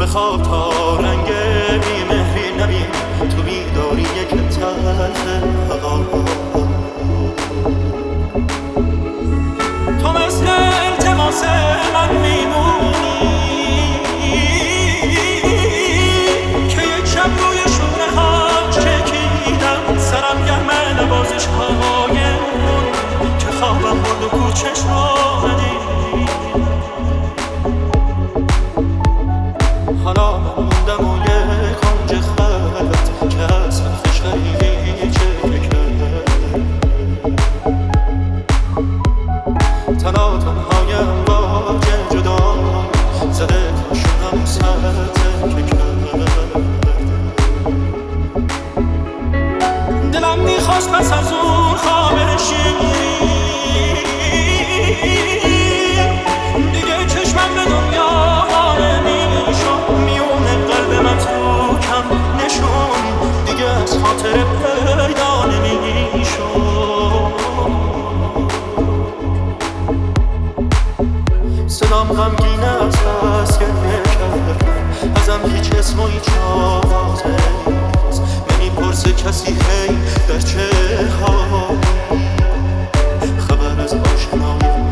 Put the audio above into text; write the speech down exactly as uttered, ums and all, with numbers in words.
بخواب تا رنگ بیمهری نبینی، تو بیداری یک تلخ تو مثل التماس من میمونی که یک شب روی شونه ها چکیدم، سرم گرم نوازش هایمون که خوابم برد و کوچش رو ندید. حالا من موندم و یک کنج خلوت که از حرفش خیلی چه کرد، تنها تنهایم باجه جدا زده کاشونم سرت که کرد. دلم میخواست پس از اون خواب نشینی دیگه چشمم به دنیا واره میشد، میونه قلب من تو کم نشون دیگه از خاطر پیدا نمیشد. صدام غمگینه از دست گریه کردم، ازم هیچ اسم و هیچ آوازه نیست. میپرسه کسی هی در چه حال، خبر از آشنایی